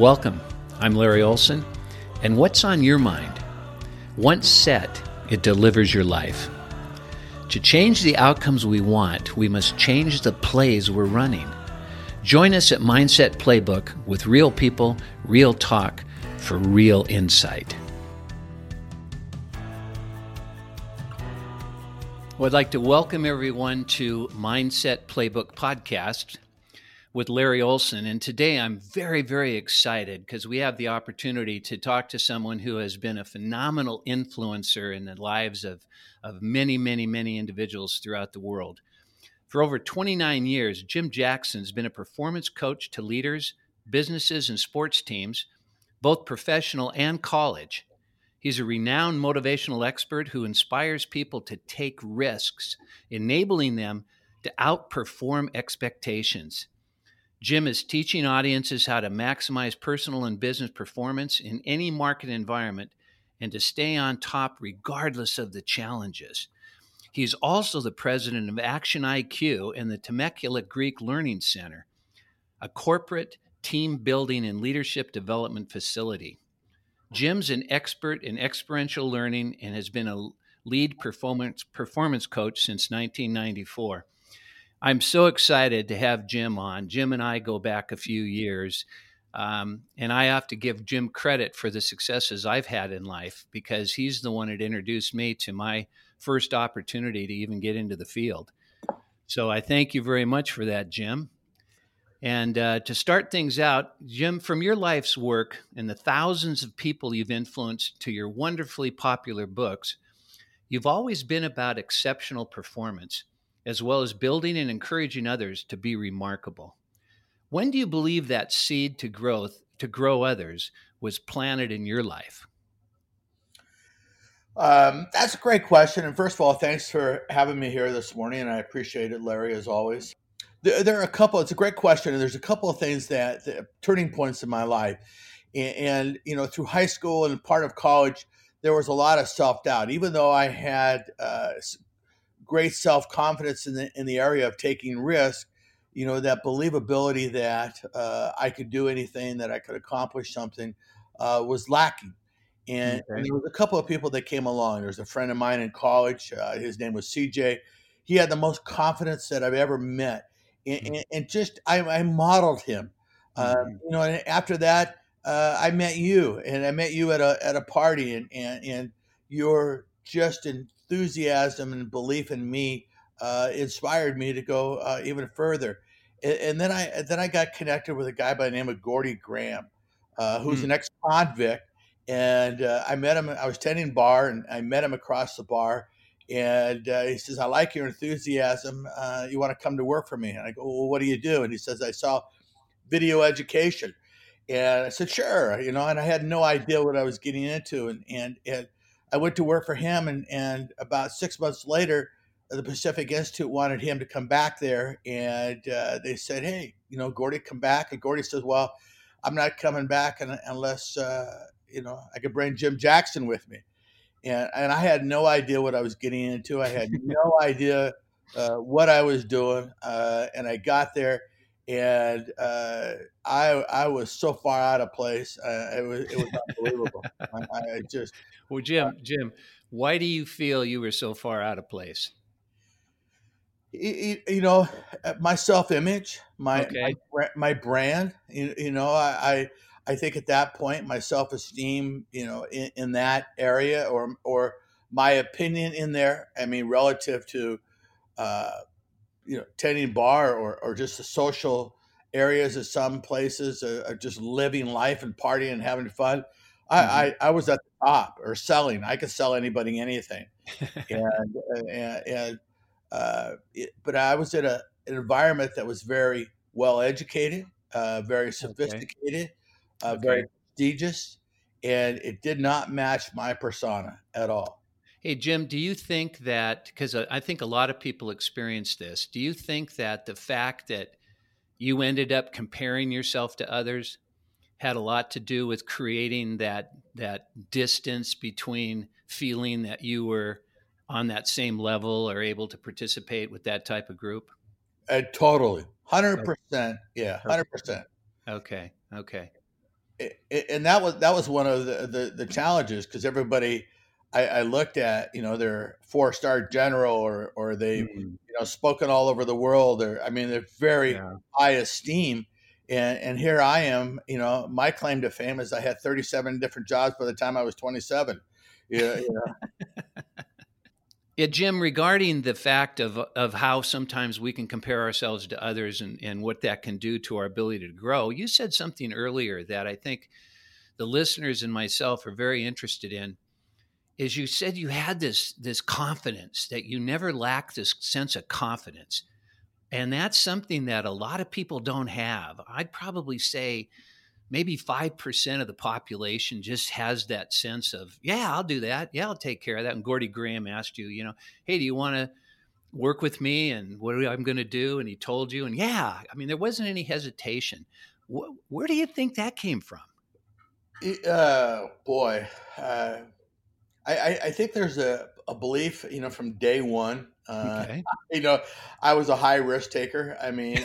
Welcome. I'm Larry Olson, and what's on your mind? Once set, it delivers your life. To change the outcomes we want, we must change the plays we're running. Join us at Mindset Playbook with real people, real talk, for real insight. Well, I'd like to welcome everyone to Mindset Playbook Podcast with Larry Olson. And today I'm very, very excited because we have the opportunity to talk to someone who has been a phenomenal influencer in the lives of many, many, many individuals throughout the world. For over 29 years, Jim Jackson's been a performance coach to leaders, businesses, and sports teams, both professional and college. He's a renowned motivational expert who inspires people to take risks, enabling them to outperform expectations. Jim is teaching audiences how to maximize personal and business performance in any market environment and to stay on top regardless of the challenges. He's also the president of Action IQ and the Temecula Greek Learning Center, a corporate team building and leadership development facility. Jim's an expert in experiential learning and has been a lead performance coach since 1994. I'm so excited to have Jim on. Jim and I go back a few years, and I have to give Jim credit for the successes I've had in life because he's the one that introduced me to my first opportunity to even get into the field. So I thank you very much for that, Jim. And to start things out, Jim, from your life's work and the thousands of people you've influenced to your wonderfully popular books, you've always been about exceptional performance, as well as building and encouraging others to be remarkable. When do you believe that seed to grow others was planted in your life? That's a great question. And first of all, thanks for having me here this morning. And I appreciate it, Larry, as always. There are it's a great question. And there's a couple of things that turning points in my life. And, through high school and part of college, there was a lot of self-doubt, even though I had great self-confidence in the area of taking risks, that believability that I could do anything, that I could accomplish something was lacking. And there was a couple of people that came along. There's a friend of mine in college. His name was CJ. He had the most confidence that I've ever met. And just, I modeled him. And after that, I met you, and I met you at a party, and your just enthusiasm and belief in me inspired me to go even further. And then I got connected with a guy by the name of Gordy Graham, who's an ex-convict. And I met him. I was tending bar, and I met him across the bar. And he says, "I like your enthusiasm. You want to come to work for me?" And I go, "Well, what do you do?" And he says, "I saw video education." And I said, "Sure." And I had no idea what I was getting into. And I went to work for him. And about 6 months later, the Pacific Institute wanted him to come back there. And they said, "Hey, Gordy, come back." And Gordy says, "Well, I'm not coming back unless, I could bring Jim Jackson with me." And I had no idea what I was getting into. I had no idea what I was doing. And I got there, and I was so far out of place. It was unbelievable. I just Well, Jim, why do you feel you were so far out of place? My self-image, Okay. my brand. I think at that point, my self-esteem, in that area, or my opinion in there. I mean, relative to uh, tending bar, or just the social areas of some places, are just living life and partying and having fun. I was at the top, or selling. I could sell anybody anything, and but I was in an environment that was very well educated, very Okay. sophisticated, very Okay. prestigious, and it did not match my persona at all. Hey, Jim, do you think that, because I think a lot of people experience this, do you think that the fact that you ended up comparing yourself to others had a lot to do with creating that distance between feeling that you were on that same level or able to participate with that type of group? Totally, Oh, 100%, yeah, okay. 100%. Okay. Okay. and that was one of the challenges, because everybody I looked at, they're 4-star general, or they've Mm, spoken all over the world, or I mean they're very yeah. high esteem, and here I am, my claim to fame is I had 37 different jobs by the time I was 27. Yeah, Yeah, Jim, regarding the fact of how sometimes we can compare ourselves to others and what that can do to our ability to grow, you said something earlier that I think the listeners and myself are very interested in. Is you said you had this confidence, that you never lacked this sense of confidence. And that's something that a lot of people don't have. I'd probably say maybe 5% of the population just has that sense of, yeah, I'll do that. Yeah, I'll take care of that. And Gordy Graham asked you, hey, do you want to work with me and what I'm going to do? And he told you, and yeah, I mean, there wasn't any hesitation. Where do you think that came from? boy, I think there's a belief, from day one. Okay. You know, I was a high risk taker. I mean,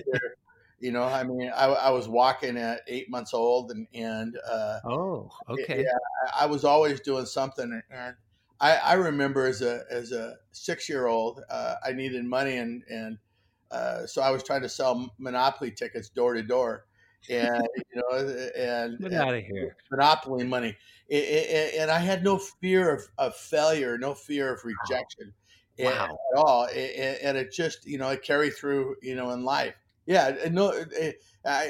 I was walking at 8 months old, and Oh, okay. yeah, I was always doing something. And I remember as a 6-year-old, I needed money, so I was trying to sell Monopoly tickets door to door, and Get and out of here. Monopoly money, and I had no fear of failure, no fear of Wow. rejection at Wow. all, and it just it carried through in life. Yeah, and no, I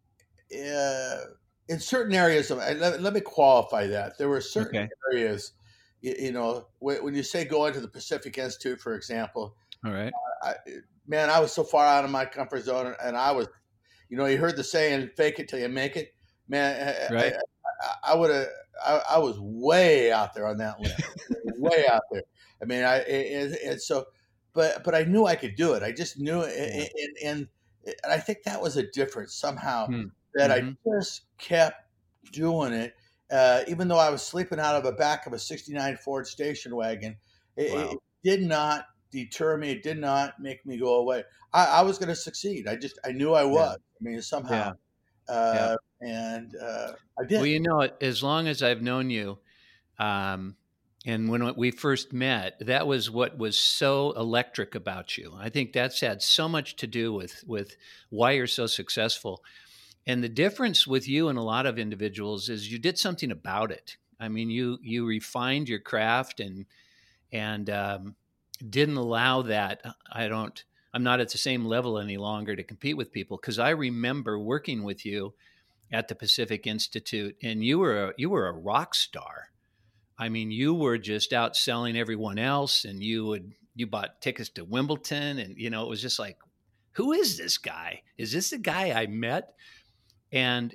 uh, in certain areas of let me qualify that there were certain Okay. areas, when you say go into the Pacific Institute, for example. All right. I, Man, I was so far out of my comfort zone, and I was, you heard the saying, "Fake it till you make it." Man, Right. I would have. I was way out there on that limb, way out there. I mean, and so, but I knew I could do it. I just knew Yeah. it, and I think that was a difference somehow, Hmm. that I Mm-hmm. just kept doing it, even though I was sleeping out of the back of a '69 Ford station wagon. It Wow. did not deter me. It did not make me go away. I was going to succeed. I knew I Yeah. was. I mean, somehow, Yeah. Yeah. and I Well, did. as long as I've known you, um, and when we first met, that was what was so electric about you. I think that's had so much to do with why you're so successful. And the difference with you and a lot of individuals is you did something about it. I mean, you refined your craft and didn't allow that. I'm not at the same level any longer to compete with people, because I remember working with you at the Pacific Institute, and you were a rock star. I mean, you were just outselling everyone else, and you bought tickets to Wimbledon, and it was just like, who is this guy? Is this the guy I met? And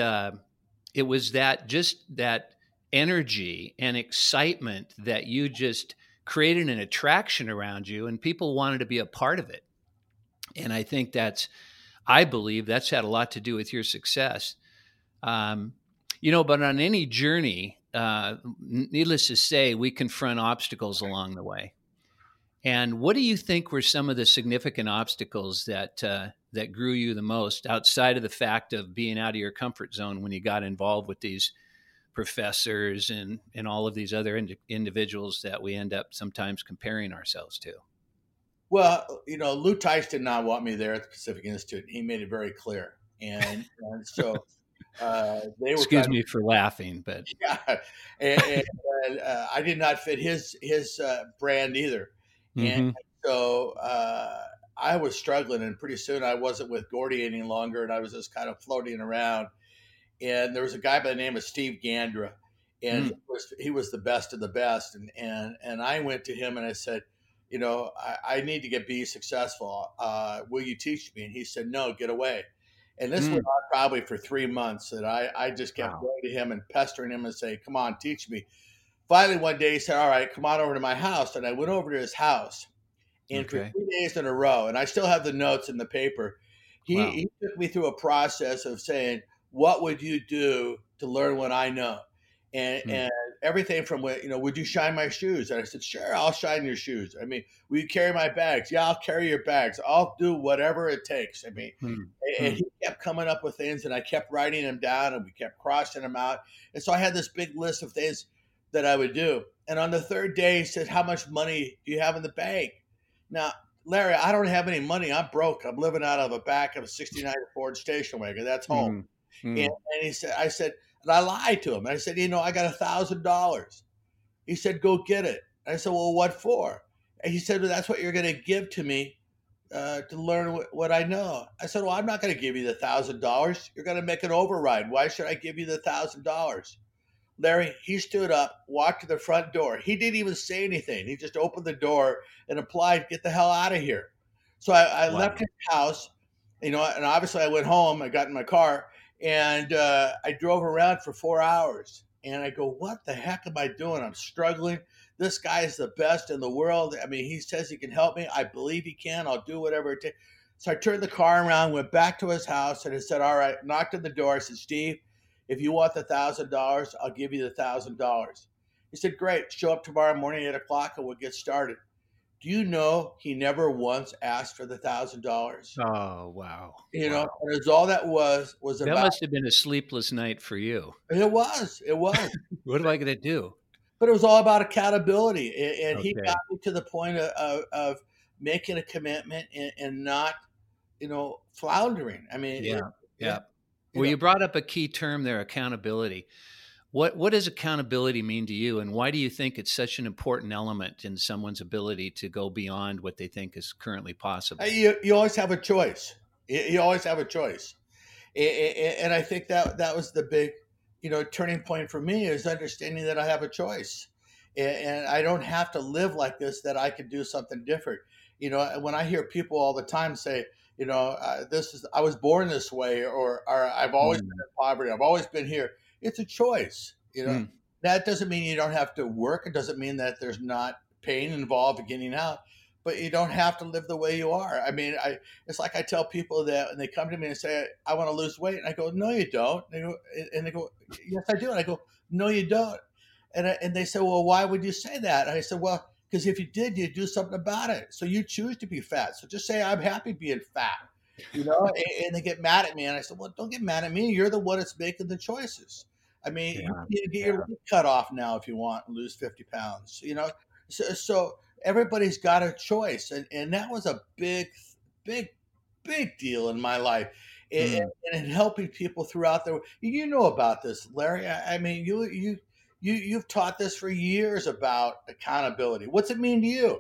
it was that energy and excitement that you just created an attraction around you, and people wanted to be a part of it. And I believe that's had a lot to do with your success. Um, but on any journey, needless to say, we confront obstacles along the way. And what do you think were some of the significant obstacles that grew you the most, outside of the fact of being out of your comfort zone when you got involved with these professors and all of these other individuals that we end up sometimes comparing ourselves to? Well, Lou Tice did not want me there at the Pacific Institute. He made it very clear, and so they were trying Excuse to. me for laughing, but Yeah, and, I did not fit his brand either, and hmm so I was struggling, and pretty soon I wasn't with Gordy any longer, and I was just kind of floating around. And there was a guy by the name of Steve Gandra, and mm, he was the best of the best, and I went to him and I said, I need to be successful. Will you teach me? And he said, no, get away. And this went mm, on probably for 3 months, and I just kept wow, going to him and pestering him and say, come on, teach me. Finally, one day he said, all right, come on over to my house. And I went over to his house, and for okay, 3 days in a row, and I still have the notes in the paper, wow, he took me through a process of saying, what would you do to learn what I know? And mm, everything from would you shine my shoes? And I said, sure, I'll shine your shoes. I mean, will you carry my bags? Yeah, I'll carry your bags. I'll do whatever it takes. I mean, Hmm. and Hmm. he kept coming up with things, and I kept writing them down, and we kept crossing them out. And so I had this big list of things that I would do. And on the third day, he said, how much money do you have in the bank? Now, Larry, I don't have any money. I'm broke. I'm living out of the back of a '69 Ford station wagon. That's home. Hmm. And, Hmm. I said, and I lied to him. I said, I got $1,000. He said, go get it. I said, well, what for? And he said, well, that's what you're going to give to me to learn what I know. I said, well, I'm not going to give you the $1,000. You're going to make an override. Why should I give you the $1,000? Larry, he stood up, walked to the front door. He didn't even say anything. He just opened the door and applied, get the hell out of here. So I Wow. left his house, and obviously I went home. I got in my car, and I drove around for 4 hours. And I go, what the heck am I doing? I'm struggling. This guy is the best in the world. I mean, he says he can help me. I believe he can. I'll do whatever it takes. So I turned the car around, went back to his house, and I said, all right, knocked on the door. I said, Steve, if you want the $1,000, I'll give you the $1,000. He said, great. Show up tomorrow morning at 8:00 and we'll get started. Do you know he never once asked for the $1,000? Oh, wow. And Wow. it's all that was That about. must have been a sleepless night for you. It was. What am I going to do? But it was all about accountability. And he Okay. got me to the point of making a commitment and not, floundering. I mean, Yeah. yeah, Yeah. you Well, know, you brought up a key term there, accountability. What does accountability mean to you, and why do you think it's such an important element in someone's ability to go beyond what they think is currently possible? you always have a choice. You always have a choice. And I think that was the big, turning point for me is understanding that I have a choice, and I don't have to live like this. That I could do something different. When I hear people all the time say, this is I was born this way, or I've always been Mm. in poverty. I've always been here. It's a choice. Mm. That doesn't mean you don't have to work. It doesn't mean that there's not pain involved in getting out. But you don't have to live the way you are. I mean, it's like I tell people that when they come to me and say, I want to lose weight. And I go, no, you don't. And they go, yes, I do. And I go, no, you don't. And they say, well, why would you say that? And I said, well, because if you did, you'd do something about it. So you choose to be fat. So just say, I'm happy being fat, and they get mad at me. And I said, well, don't get mad at me. You're the one that's making the choices. I mean, you Yeah. need to get Yeah. your leg cut off now if you want and lose 50 pounds, So everybody's got a choice. And that was a big, big, big deal in my life. And, Mm. and in helping people throughout the, you know about this, Larry. I mean, you've taught this for years about accountability. What's it mean to you?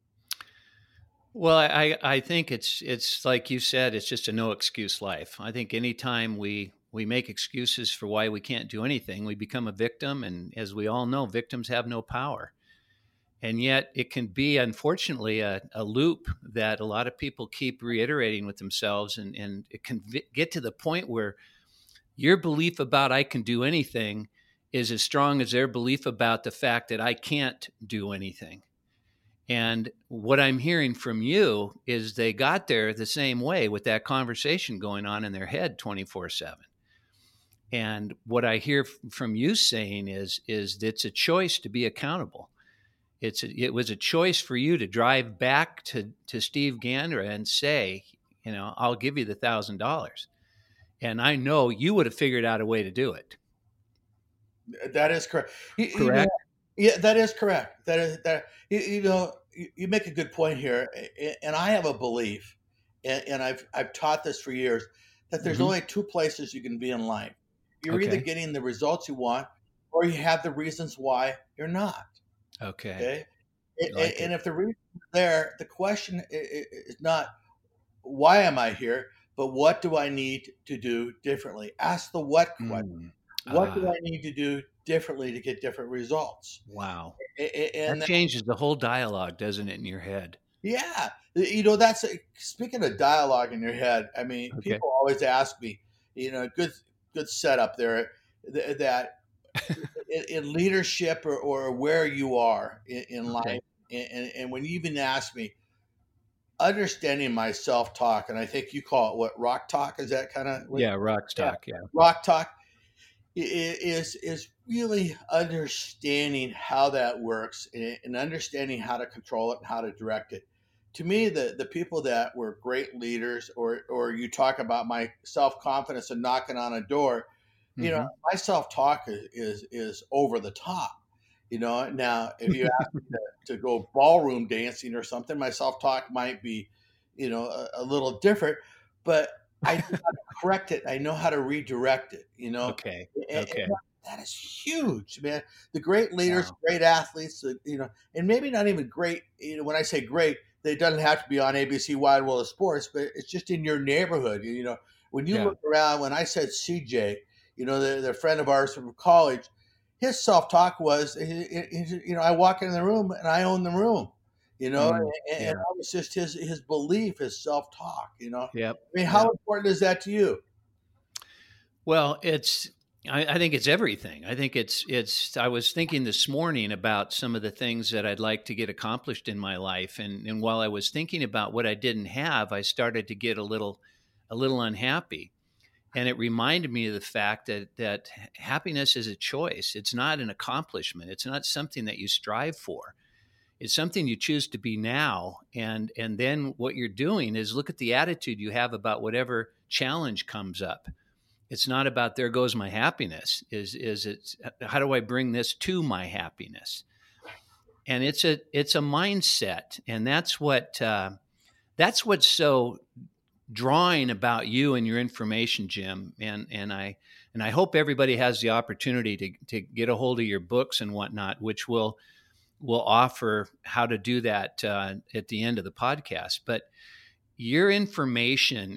Well, I think it's like you said, it's just a no excuse life. I think anytime we make excuses for why we can't do anything, we become a victim. And as we all know, victims have no power. And yet it can be, unfortunately, a loop that a lot of people keep reiterating with themselves. And it can get to the point where your belief about I can do anything is as strong as their belief about the fact that I can't do anything. And what I'm hearing from you is they got there the same way with that conversation going on in their head 24/7. And what I hear from you saying is it's a choice to be accountable. It was a choice for you to drive back to Steve Gandra and say, I'll give you the $1,000. And I know you would have figured out a way to do it. That is correct. Correct? Yeah, that is correct. That is that. You make a good point here, and I have a belief, and I've taught this for years, that there's Hmm. only two places you can be in life. You're either Okay. getting the results you want, or you have the reasons why you're not. Okay. Okay, I like and it. if the reason is there, the question is not why am I here, but what do I need to do differently? Ask the what question. Mm. What do Ah, I need to do differently to get different results? wow. That And changes the whole dialogue, doesn't it, in your head? yeah, that's speaking of dialogue in your head. I mean, Okay. people always ask me, good setup there, that in leadership or where you are in life, Okay. and when you even ask me, understanding my self talk, and I think you call it what, rock talk? Is that kind of what? Yeah, rock Yeah, stock. Yeah. rock talk is really understanding how that works and understanding how to control it and how to direct it. To me, the people that were great leaders, or you talk about my self confidence and knocking on a door, Hmm. my self talk is over the top. Now if you ask me to go ballroom dancing or something, my self talk might be, a little different, but I know how to correct it. I know how to redirect it. Okay. And Okay. that is huge, man. The great leaders, Wow. great athletes, and maybe not even great. When I say great, they doesn't have to be on ABC Wide World of Sports, but it's just in your neighborhood. When you Yeah. look around, when I said CJ, the friend of ours from college, his self talk was, I walk in the room and I own the room, Mm, and yeah. that was just his belief, his self talk. Yep. I mean, how Yep. important is that to you? Well, I think it's everything. I think I was thinking this morning about some of the things that I'd like to get accomplished in my life. And while I was thinking about what I didn't have, I started to get a little unhappy. And it reminded me of the fact that happiness is a choice. It's not an accomplishment. It's not something that you strive for. It's something you choose to be now. And then what you're doing is look at the attitude you have about whatever challenge comes up. It's not about there goes my happiness. Is it's how do I bring this to my happiness? And it's a mindset, and that's what's so drawing about you and your information, Jim. And I hope everybody has the opportunity to get a hold of your books and whatnot, which will offer how to do that at the end of the podcast. But your information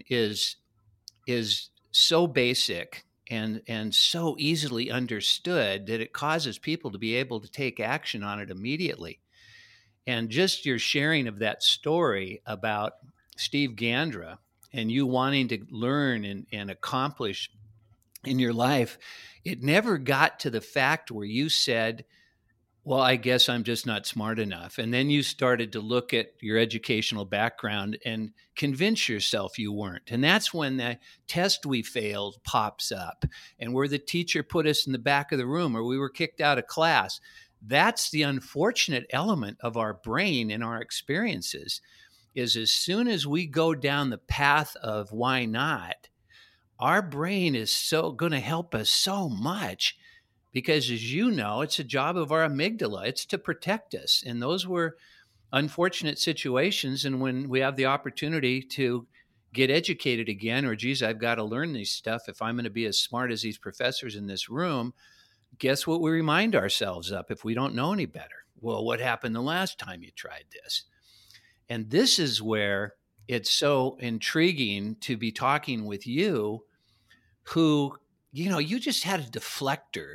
is so basic and so easily understood that it causes people to be able to take action on it immediately. And just your sharing of that story about Steve Gandra and you wanting to learn and accomplish in your life, it never got to the fact where you said, well, I guess I'm just not smart enough. And then you started to look at your educational background and convince yourself you weren't. And that's when the test we failed pops up and where the teacher put us in the back of the room or we were kicked out of class. That's the unfortunate element of our brain and our experiences is as soon as we go down the path of why not, our brain is so going to help us so much because as you know, it's a job of our amygdala. It's to protect us. And those were unfortunate situations. And when we have the opportunity to get educated again, or geez, I've got to learn this stuff if I'm going to be as smart as these professors in this room, guess what we remind ourselves of if we don't know any better? Well, what happened the last time you tried this? And this is where it's so intriguing to be talking with you who, you just had a deflector.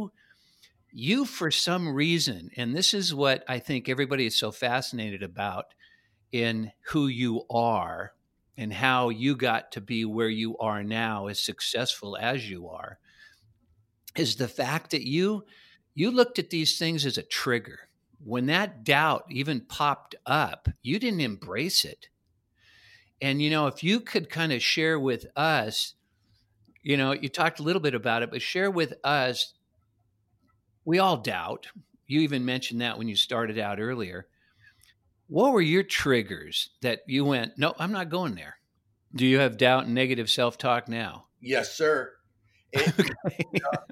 You for some reason, and this is what I think everybody is so fascinated about in who you are and how you got to be where you are now as successful as you are, is the fact that you looked at these things as a trigger. When that doubt even popped up, you didn't embrace it. And if you could kind of share with us, you talked a little bit about it, but share with us, we all doubt. You even mentioned that when you started out earlier. What were your triggers that you went, no, I'm not going there? Do you have doubt and negative self talk now? Yes, sir. It, Okay.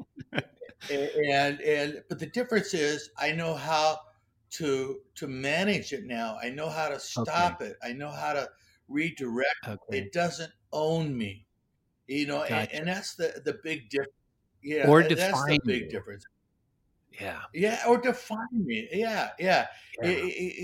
and but the difference is I know how to manage it now. I know how to Okay. stop it. I know how to redirect. Okay. It doesn't own me, Gotcha. and that's the big difference. Yeah, Or that's the define big you. difference. Yeah. Yeah, or define me. Yeah, yeah. Yeah.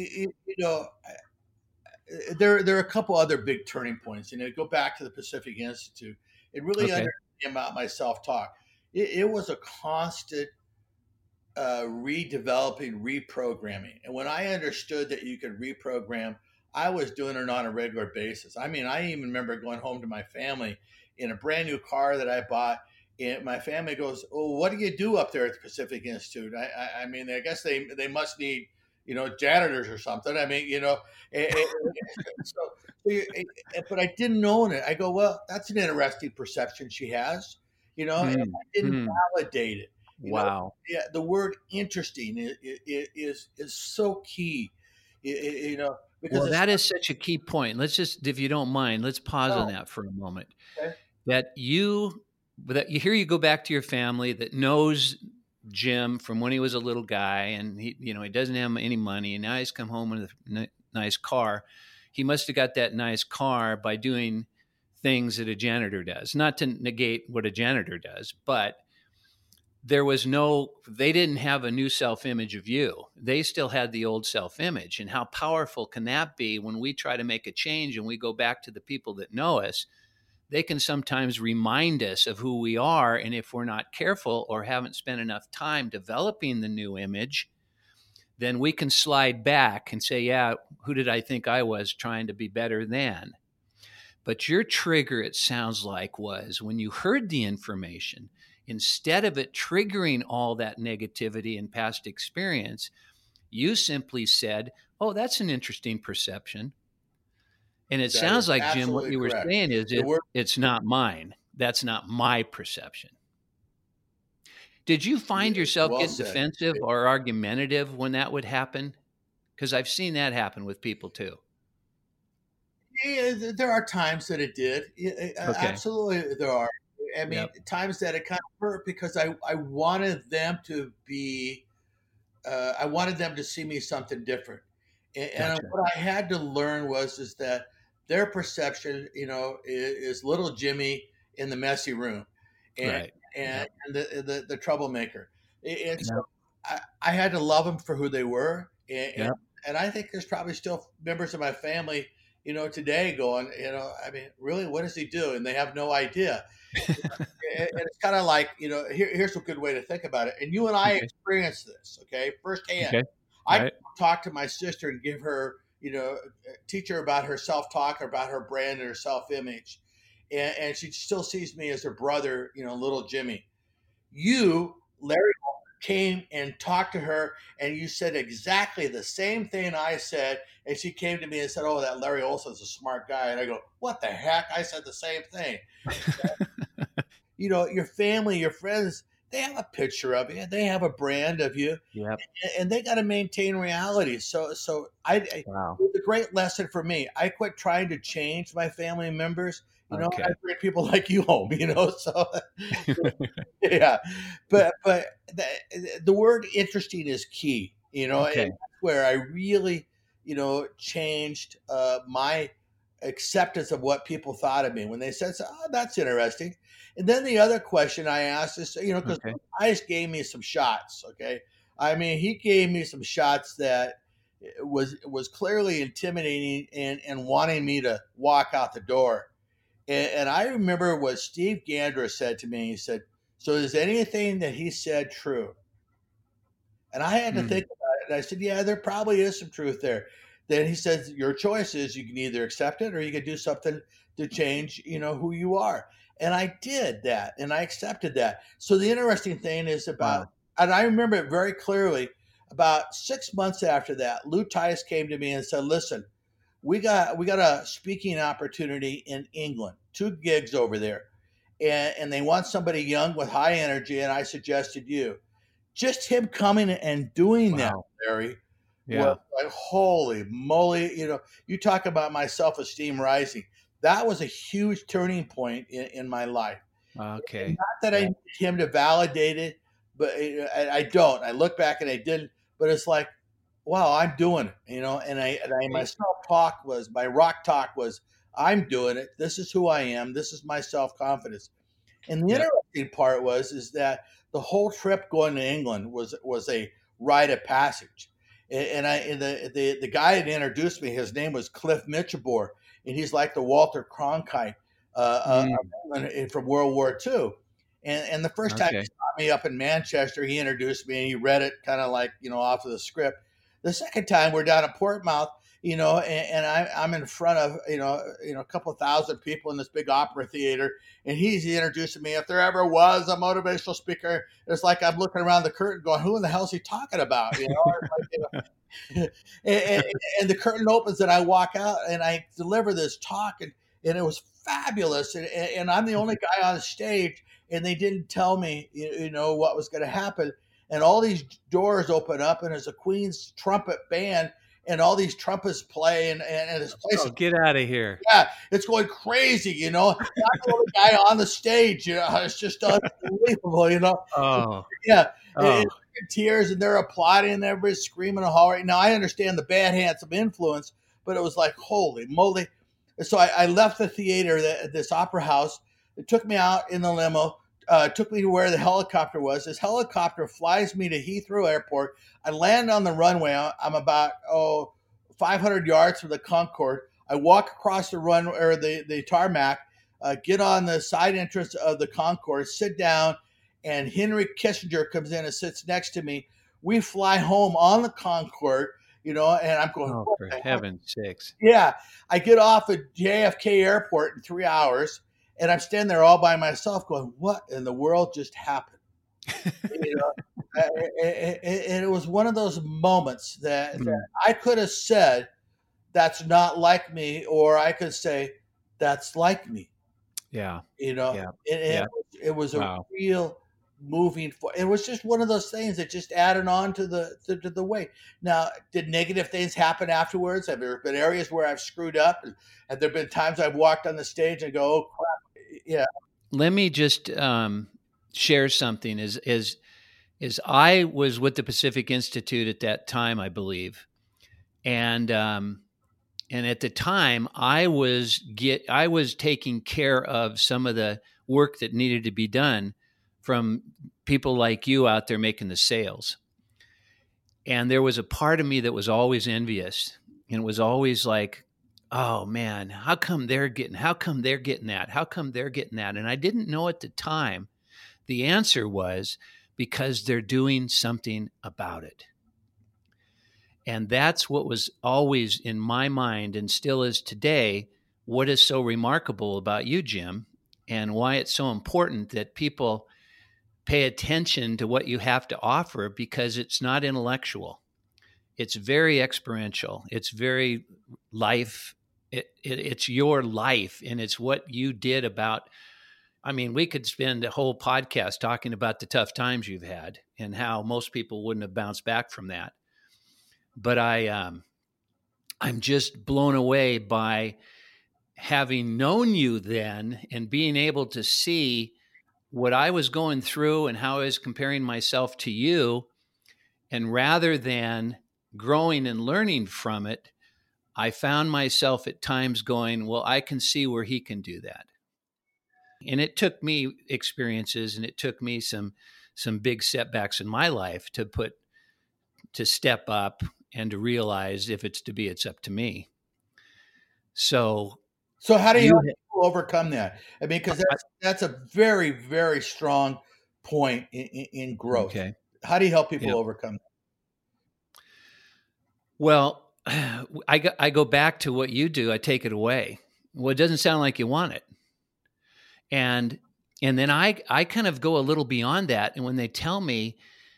There are a couple other big turning points. Go back to the Pacific Institute. It really Okay. understood about my self talk. It was a constant redeveloping, reprogramming. And when I understood that you could reprogram, I was doing it on a regular basis. I mean, I even remember going home to my family in a brand new car that I bought. And my family goes, "Oh, what do you do up there at the Pacific Institute?" I mean, I guess they must need janitors or something. I mean, so, but I didn't own it. I go, well, that's an interesting perception she has, and I Mm, didn't mm, validate it. You know, Wow. yeah, the word interesting is so key. You know, because Well, it's that is such a key point. Let's just, if you don't mind, let's pause on no, that for a moment. okay, That you, that you, here you go back to your family that knows Jim from when he was a little guy, and he doesn't have any money, and now he's come home with a nice car. He must have got that nice car by doing things that a janitor does. Not to negate what a janitor does, but they didn't have a new self-image of you. They still had the old self-image. And how powerful can that be when we try to make a change and we go back to the people that know us? They can sometimes remind us of who we are. And if we're not careful or haven't spent enough time developing the new image, then we can slide back and say, yeah, who did I think I was trying to be better than? But your trigger, it sounds like, was when you heard the information, instead of it triggering all that negativity and past experience, you simply said, oh, that's an interesting perception. And it that sounds is like, Jim, what absolutely you were correct. saying is The word it's not mine. That's not my perception. Did you find yourself well getting said. defensive or argumentative when that would happen? Because I've seen that happen with people too. Yeah, there are times that it did. Okay. Absolutely, there are. I mean, Yep. times that it kind of hurt because I wanted them to be, I wanted them to see me something different. And Gotcha. what I had to learn is that their perception, is little Jimmy in the messy room, and Right. and, Yep. and the troublemaker. And so Yep. I had to love them for who they were, Yep. and I think there's probably still members of my family, today going, I mean, really, what does he do? And they have no idea. And it's kind of like, here's a good way to think about it. And you and I Okay. experienced this, okay, firsthand. Okay. I Right. talk to my sister and give her, teach her about her self talk, about her brand and her self image. And she still sees me as her brother, little Jimmy. You, Larry, came and talked to her, and you said exactly the same thing I said. And she came to me and said, "Oh, that Larry Olson's a smart guy." And I go, "What the heck?" I said the same thing. Your family, your friends, they have a picture of you, they have a brand of you, Yep. and they got to maintain reality. So it Wow. was a great lesson for me. I quit trying to change my family members. I Okay. bring people like you home. So yeah, but the word interesting is key. And Okay. that's where I really, changed my acceptance of what people thought of me when they said, "Oh, that's interesting." And then the other question I asked is, because Okay. Ice gave me some shots. Okay, I mean, he gave me some shots that was clearly intimidating and wanting me to walk out the door. And I remember what Steve Gandra said to me. He said, "So is anything that he said true?" And I had to Mm. think about it. And I said, "Yeah, there probably is some truth there." Then he says, "Your choice is you can either accept it or you can do something to change, who you are." And I did that and I accepted that. So the interesting thing is Wow. and I remember it very clearly, about 6 months after that, Lou Tice came to me and said, "Listen, we got a speaking opportunity in England, 2 gigs over there. And they want somebody young with high energy. And I suggested you." Just him coming and doing that, Wow. Larry, was Yeah. like, holy moly. You talk about my self esteem rising. That was a huge turning point in my life. And Okay. not that I Yeah. need him to validate it, but I don't. I look back and I didn't, but it's like, wow, I'm doing it, my Great. self talk was, my rock talk was, I'm doing it. This is who I am. This is my self confidence. And the Yep. interesting part is that the whole trip going to England was a rite of passage. And the guy that introduced me, his name was Cliff Michabor, and he's like the Walter Cronkite Mm. of England from World War II. And the first time he Okay. saw me up in Manchester, he introduced me and he read it kind of like, off of the script. The second time we're down at Portsmouth, and I'm in front of, a couple of thousand people in this big opera theater, and he's introducing me. If there ever was a motivational speaker, it's like I'm looking around the curtain going, who in the hell is he talking about? It's like, and, and the curtain opens and I walk out and I deliver this talk, and it was fabulous. And I'm the only guy on stage. and they didn't tell me, what was going to happen. And all these doors open up, and there's a Queen's trumpet band, and all these trumpets play, and this place is, get out of here. yeah, it's going crazy, I'm the only guy on the stage, it's just unbelievable, Oh, yeah, oh, in tears, and they're applauding, and everybody's screaming and hollering. Now I understand the bad handsome influence, but it was like, holy moly. So I left the theater, this opera house. It took me out in the limo, took me to where the helicopter was. This helicopter flies me to Heathrow Airport. I land on the runway. I'm about 500 yards from the Concorde. I walk across the run or the tarmac, get on the side entrance of the Concorde, sit down, and Henry Kissinger comes in and sits next to me. We fly home on the Concorde, and I'm going, oh, what for the heck? heaven's sakes. Yeah, I get off at JFK Airport in 3 hours, and I'm standing there all by myself going, what in the world just happened? And it was one of those moments that I could have said, that's not like me, or I could say, that's like me. Yeah. It was a Wow. real moving for. It was just one of those things that just added on to the way. Now, did negative things happen afterwards? Have there been areas where I've screwed up? Have there been times I've walked on the stage and go, oh crap? Yeah. Let me just share something. Is I was with the Pacific Institute at that time, I believe, and at the time I was taking care of some of the work that needed to be done from people like you out there making the sales. And there was a part of me that was always envious, and it was always like, oh man, how come they're getting that? How come they're getting that? And I didn't know at the time. The answer was because they're doing something about it. And that's what was always in my mind, and still is today, what is so remarkable about you, Jim, and why it's so important that people pay attention to what you have to offer, because it's not intellectual. It's very experiential. It's very life. It's your life, and it's what you did about. I mean, we could spend a whole podcast talking about the tough times you've had and how most people wouldn't have bounced back from that. But I'm just blown away by having known you then and being able to see what I was going through and how I was comparing myself to you. And rather than growing and learning from it, I found myself at times going, well, I can see where he can do that. And it took me experiences, and it took me some big setbacks in my life to step up and to realize if it's to be, it's up to me. So how do you help people overcome that? I mean, because that's a very, very strong point in growth. Okay. How do you help people overcome that? Well, I go back to what you do. I take it away. Well, it doesn't sound like you want it. And then I kind of go a little beyond that. And when they tell me,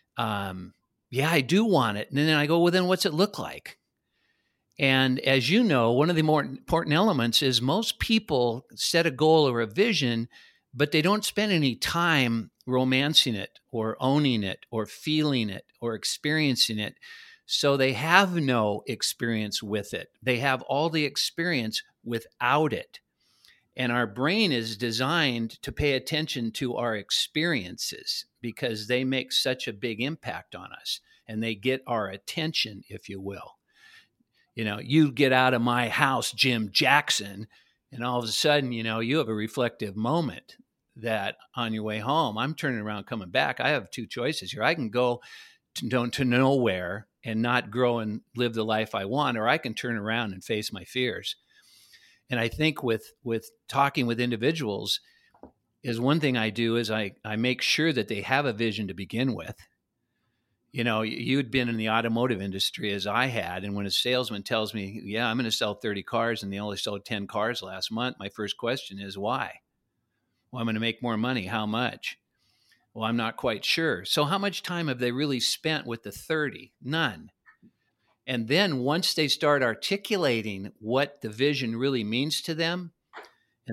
yeah, I do want it. And then I go, well, then what's it look like? And as you know, one of the more important elements is most people set a goal or a vision, but they don't spend any time romancing it or owning it or feeling it or experiencing it. So they have no experience with it. They have all the experience without it. And our brain is designed to pay attention to our experiences because they make such a big impact on us, and they get our attention, if you will. You get out of my house, Jim Jackson, and all of a sudden, you have a reflective moment that on your way home, I'm turning around, coming back. I have two choices here. I can go to nowhere and not grow and live the life I want, or I can turn around and face my fears. And I think with talking with individuals is one thing I do is I make sure that they have a vision to begin with. You'd been in the automotive industry as I had. And when a salesman tells me, yeah, I'm going to sell 30 cars and they only sold 10 cars last month, my first question is why? Well, I'm going to make more money. How much? Well, I'm not quite sure. So how much time have they really spent with the 30? None. And then once they start articulating what the vision really means to them, and that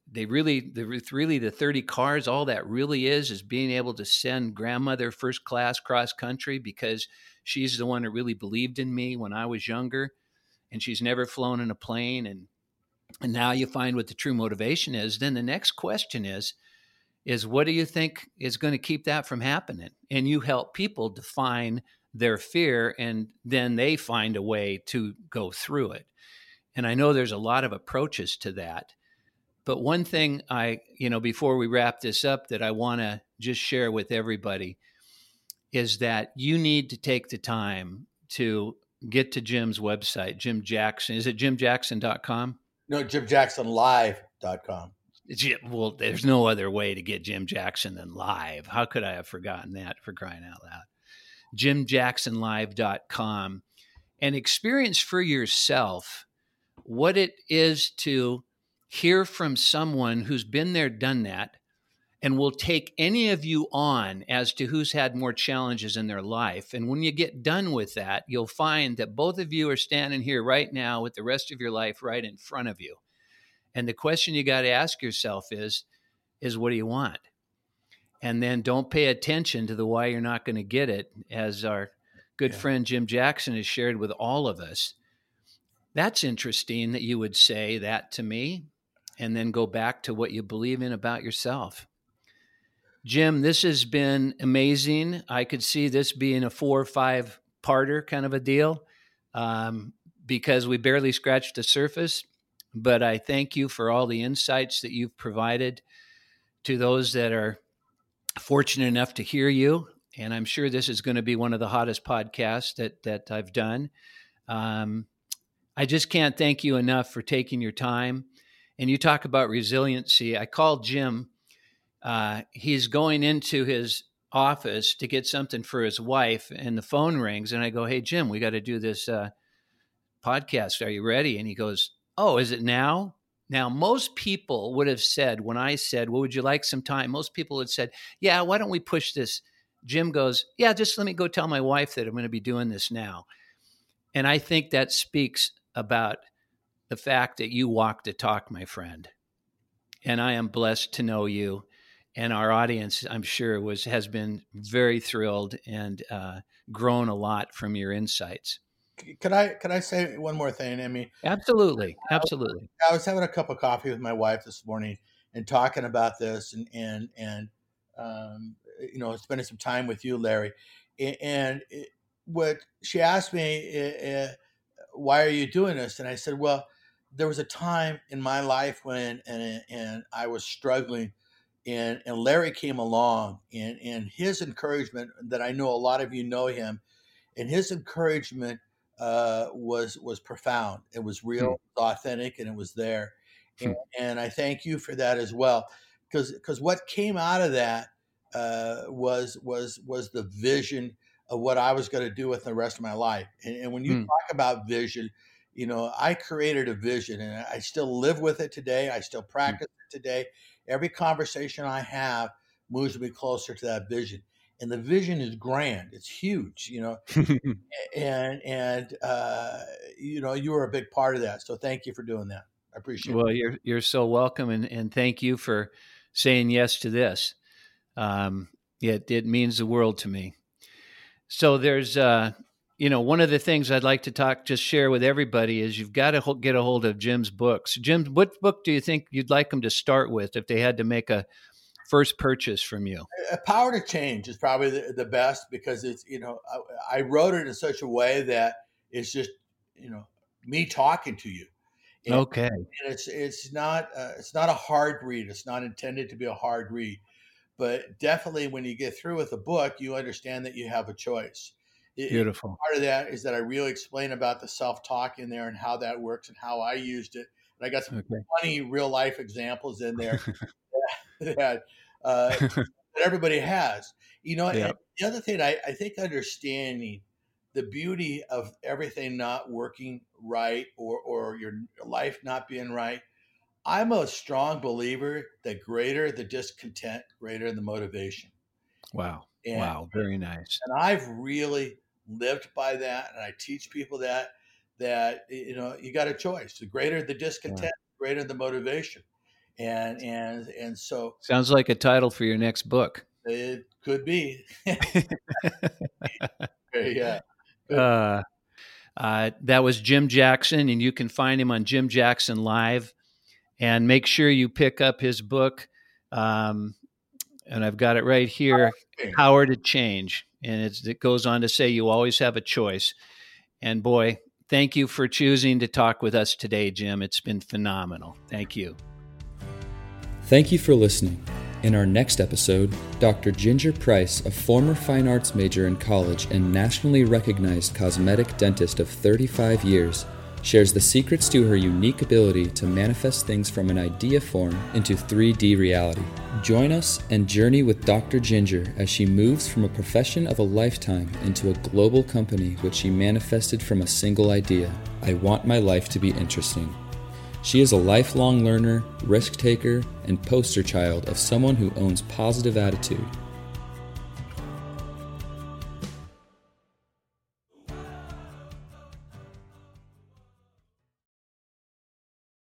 the 30 cars, all that really is being able to send grandmother first class cross country because she's the one that really believed in me when I was younger, and she's never flown in a plane. And now you find what the true motivation is. Then the next question is what do you think is going to keep that from happening? And you help people define their fear, and then they find a way to go through it. And I know there's a lot of approaches to that. But one thing before we wrap this up that I want to just share with everybody is that you need to take the time to get to Jim's website, Jim Jackson. Is it jimjackson.com? No, jimjacksonlive.com. Well, there's no other way to get Jim Jackson than live. How could I have forgotten that, for crying out loud? jimjacksonlive.com, and experience for yourself what it is to hear from someone who's been there, done that, and will take any of you on as to who's had more challenges in their life. And when you get done with that, you'll find that both of you are standing here right now with the rest of your life right in front of you. And the question you got to ask yourself is what do you want? And then don't pay attention to the why you're not going to get it, as our good friend Jim Jackson has shared with all of us. That's interesting that you would say that to me and then go back to what you believe in about yourself. Jim, this has been amazing. I could see this being a 4 or 5 parter kind of a deal because we barely scratched the surface. But I thank you for all the insights that you've provided to those that are fortunate enough to hear you. And I'm sure this is going to be one of the hottest podcasts that I've done. I just can't thank you enough for taking your time. And you talk about resiliency. I called Jim. He's going into his office to get something for his wife, and the phone rings. And I go, "Hey, Jim, we got to do this podcast. Are you ready?" And he goes, "Oh, is it now?" Now, most people would have said, when I said, "Well, would you like some time?" Most people had said, "Yeah, why don't we push this?" Jim goes, "Yeah, just let me go tell my wife that I'm going to be doing this now." And I think that speaks about the fact that you walk the talk, my friend. And I am blessed to know you. And our audience, I'm sure, has been very thrilled and grown a lot from your insights. Could I say one more thing, Emmy? Absolutely. I was having a cup of coffee with my wife this morning and talking about this and spending some time with you, Larry. And what she asked me, why are you doing this? And I said, well, there was a time in my life when and I was struggling, and Larry came along, and his encouragement, that I know a lot of you know him, and his encouragement was profound. It was real, it was authentic, and it was there. And I thank you for that as well, because what came out of that was the vision of what I was going to do with the rest of my life. And when you talk about vision, I created a vision, and I still live with it today. I still practice it today. Every conversation I have moves me closer to that vision. And the vision is grand. It's huge, and you were a big part of that. So thank you for doing that. I appreciate it. Well, you're so welcome. And thank you for saying yes to this. It means the world to me. So there's, one of the things I'd like to share with everybody is you've got to get a hold of Jim's books. Jim, what book do you think you'd like them to start with if they had to make a first purchase from you? Power to Change is probably the best, because it's, I wrote it in such a way that it's just, me talking to you. And, okay. And it's not a hard read. It's not intended to be a hard read, but definitely when you get through with the book, you understand that you have a choice. Beautiful. Part of that is that I really explain about the self-talk in there and how that works and how I used it. And I got some funny real life examples in there that everybody has. And the other thing, I think understanding the beauty of everything not working right, or your life not being right. I'm a strong believer that greater the discontent, greater the motivation. Wow. Wow. Very nice. And I've really lived by that. And I teach people that you got a choice. The greater the discontent, greater the motivation. and so Sounds like a title for your next book. it could be. Yeah. That was Jim Jackson, and you can find him on Jim Jackson Live. And make sure you pick up his book. And I've got it right here, Power to Change. And it goes on to say you always have a choice. And boy, thank you for choosing to talk with us today, Jim. It's been phenomenal. Thank you. Thank you for listening. In our next episode, Dr. Ginger Price, a former fine arts major in college and nationally recognized cosmetic dentist of 35 years, shares the secrets to her unique ability to manifest things from an idea form into 3D reality. Join us and journey with Dr. Ginger as she moves from a profession of a lifetime into a global company which she manifested from a single idea: I want my life to be interesting. She is a lifelong learner, risk taker, and poster child of someone who owns positive attitude.